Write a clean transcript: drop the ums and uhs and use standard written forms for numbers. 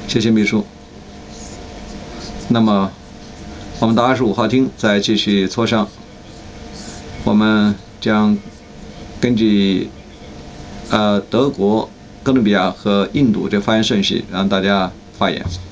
谢谢秘书。那么，我们的25号厅再继续磋商，我们将根据德国、哥伦比亚和印度这发言顺序，让大家发言。